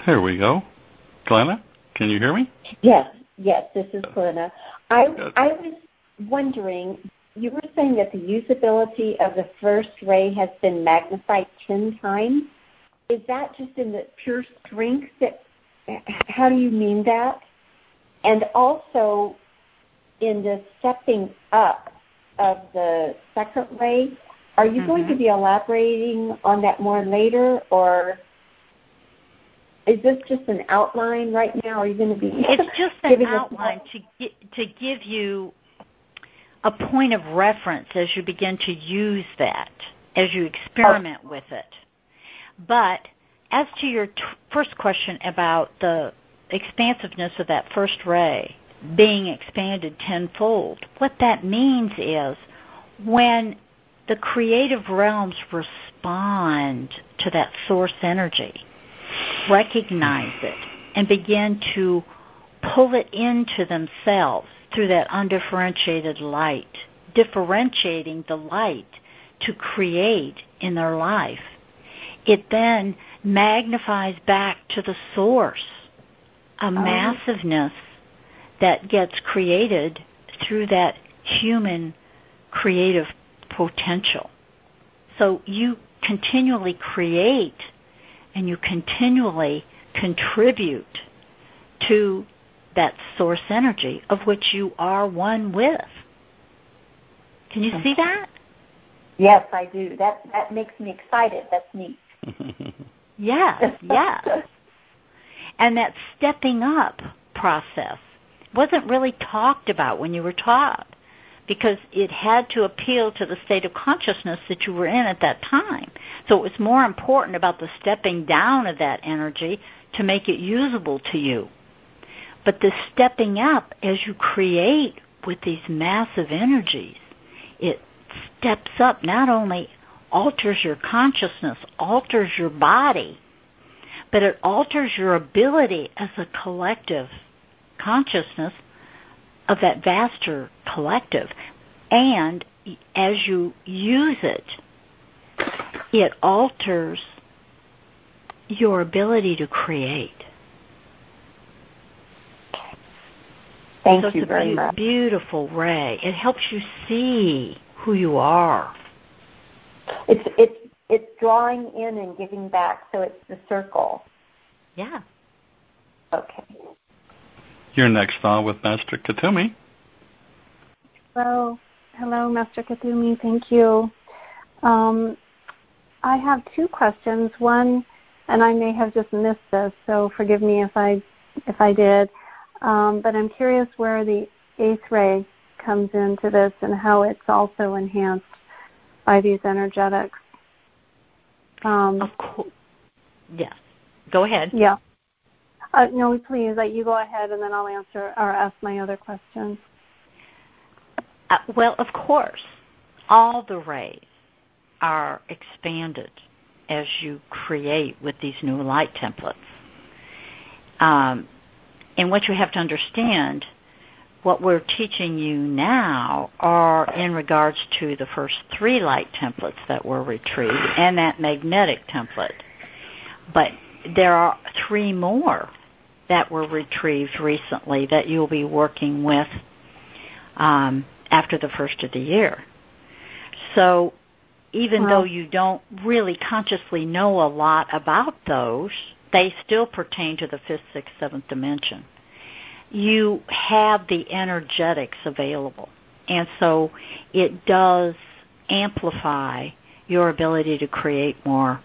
There we go. Glenna, can you hear me? Yes, this is Glenna. I was wondering, you were saying that the usability of the first ray has been magnified 10 times. Is that just in the pure strength? How do you mean that? And also, in the stepping up of the second ray, are you going to be elaborating on that more later, or is this just an outline right now? Are you going to be? It's just an outline to give you a point of reference as you begin to use that, as you experiment with it. But as to your first question about the expansiveness of that first ray being expanded tenfold, what that means is when the creative realms respond to that source energy, recognize it, and begin to pull it into themselves through that undifferentiated light, differentiating the light to create in their life, it then magnifies back to the source a massiveness that gets created through that human creative potential. So you continually create and you continually contribute to that source energy of which you are one with. Can you see that? Yes, I do. That makes me excited. That's neat. Yes. And that stepping up process wasn't really talked about when you were taught, because it had to appeal to the state of consciousness that you were in at that time. So it was more important about the stepping down of that energy to make it usable to you. But the stepping up as you create with these massive energies, it steps up, not only alters your consciousness, alters your body, but it alters your ability as a collective consciousness of that vaster collective. And as you use it, it alters your ability to create. Thank you very much. It's a beautiful ray. It helps you see who you are. It's drawing in and giving back, so it's the circle. Yeah. Okay. You're next on with Master Kuthumi. Hello, Master Kuthumi. Thank you. I have two questions. One, and I may have just missed this, so forgive me if I did. But I'm curious where the eighth ray comes into this and how it's also enhanced by these energetics. Of course. Yes. Go ahead. Yeah. No, please. You go ahead, and then I'll answer or ask my other questions. Well, of course, all the rays are expanded as you create with these new light templates. And what you have to understand, what we're teaching you now are in regards to the first three light templates that were retrieved and that magnetic template. But there are three more that were retrieved recently that you'll be working with after the first of the year. So even though you don't really consciously know a lot about those, they still pertain to the fifth, sixth, seventh dimension. You have the energetics available, and so it does amplify your ability to create more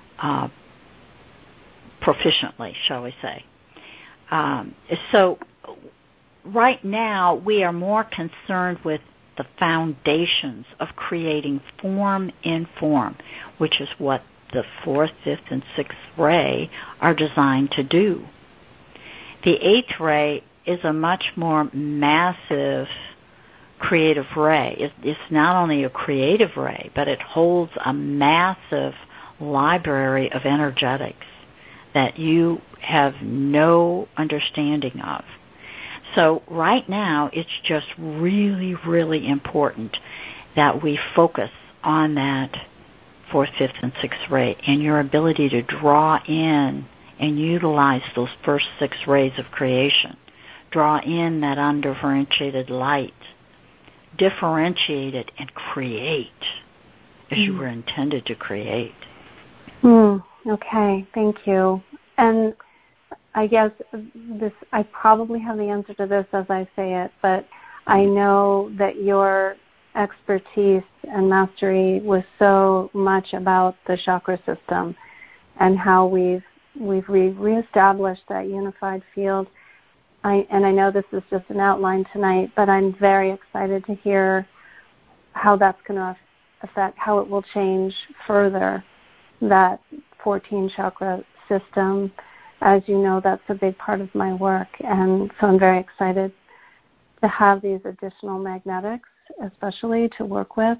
proficiently, shall we say. So right now we are more concerned with the foundations of creating form in form, which is what the fourth, fifth, and sixth ray are designed to do. The eighth ray is a much more massive creative ray. It's not only a creative ray, but it holds a massive library of energetics that you have no understanding of. So right now, it's just really, really important that we focus on that fourth, fifth, and sixth ray and your ability to draw in and utilize those first 6 rays of creation. Draw in that undifferentiated light. Differentiate it and create as you were intended to create. Okay, thank you. And I guess I probably have the answer to this as I say it, but I know that your expertise and mastery was so much about the chakra system and how we've reestablished that unified field. I know this is just an outline tonight, but I'm very excited to hear how that's going to affect, how it will change further that 14 chakra system. As you know, that's a big part of my work, and so I'm very excited to have these additional magnetics, especially to work with.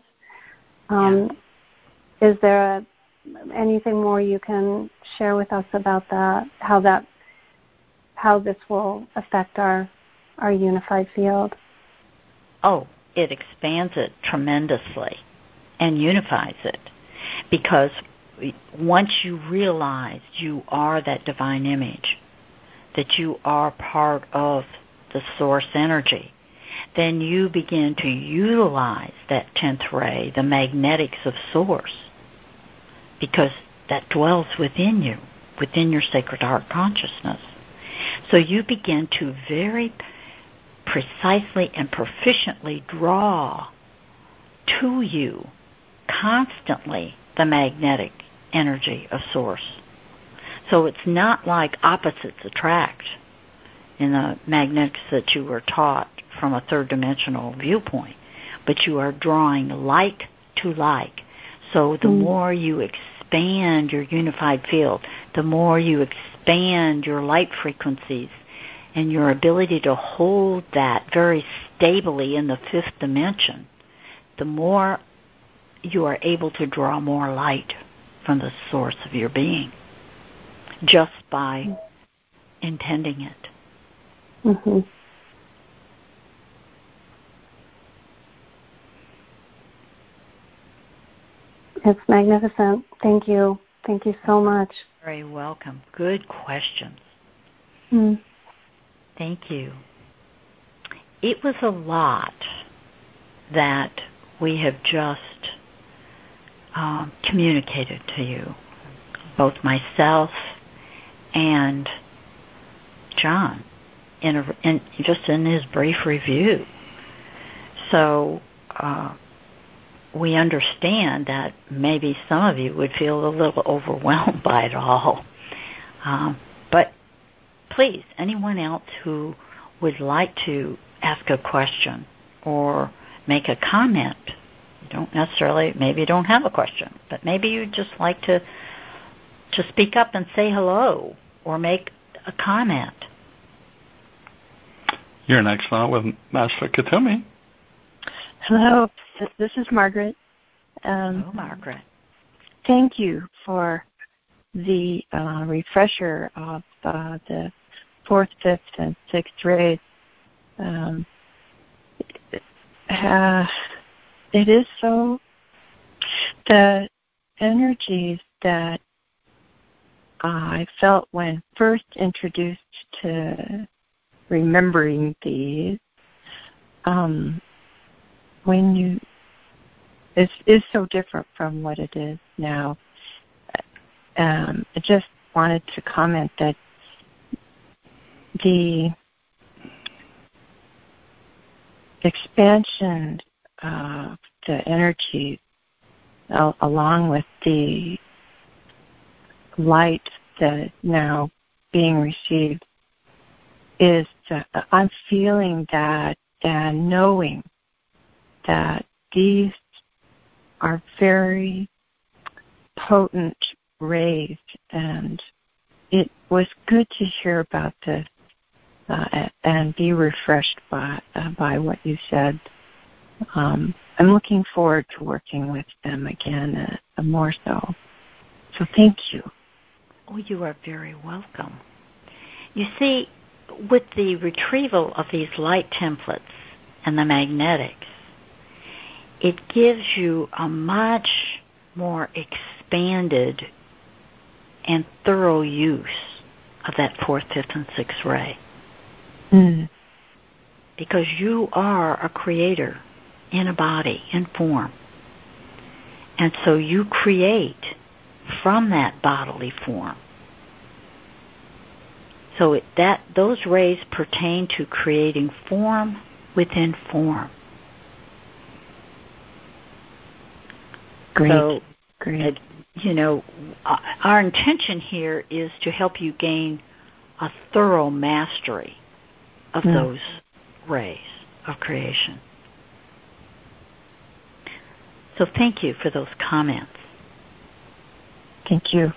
Is there anything more you can share with us about that? How this will affect our unified field? Oh, it expands it tremendously and unifies it, because once you realize you are that divine image, that you are part of the source energy, then you begin to utilize that 10th ray, the magnetics of source, because that dwells within you, within your sacred heart consciousness. So you begin to very precisely and proficiently draw to you constantly the magnetic energy of source. So it's not like opposites attract in the magnetics that you were taught from a third dimensional viewpoint, but you are drawing like to like. So the more you expand your unified field, the more you expand your light frequencies and your ability to hold that very stably in the 5th dimension, the more you are able to draw more light from the source of your being just by intending it. Mm-hmm. It's magnificent. Thank you. Thank you so much. Very welcome. Good questions. Thank you. It was a lot that we have just communicated to you, both myself and John, just in his brief review. So we understand that maybe some of you would feel a little overwhelmed by it all. But please, anyone else who would like to ask a question or make a comment, you don't necessarily, maybe you don't have a question, but maybe you'd just like to speak up and say hello or make a comment. You're next on with Master Kuthumi. Hello, this is Margaret. Hello, Margaret. Thank you for the refresher of the 4th, 5th, and 6th rays. It is so, the energies that I felt when first introduced to remembering these, when you, is so different from what it is now. I just wanted to comment that the expansion of the energy along with the light that is now being received is I'm feeling that and knowing that these are very potent rays, and it was good to hear about this and be refreshed by what you said. I'm looking forward to working with them again more so. So thank you. Oh, you are very welcome. You see, with the retrieval of these light templates and the magnetics, it gives you a much more expanded and thorough use of that 4th, 5th, and 6th ray. Mm. Because you are a creator in a body, in form. And so you create from that bodily form. So those rays pertain to creating form within form. Great. So, Great. Our intention here is to help you gain a thorough mastery of those rays of creation. So thank you for those comments. Thank you.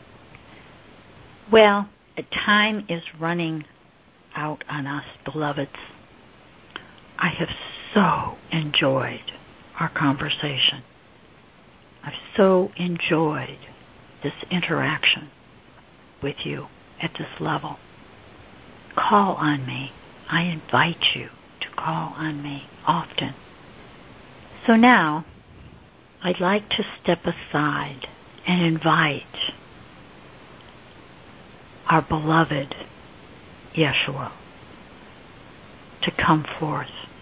Well, time is running out on us, beloveds. I have so enjoyed our conversation. I've so enjoyed this interaction with you at this level. Call on me. I invite you to call on me often. So now, I'd like to step aside and invite our beloved Yeshua to come forth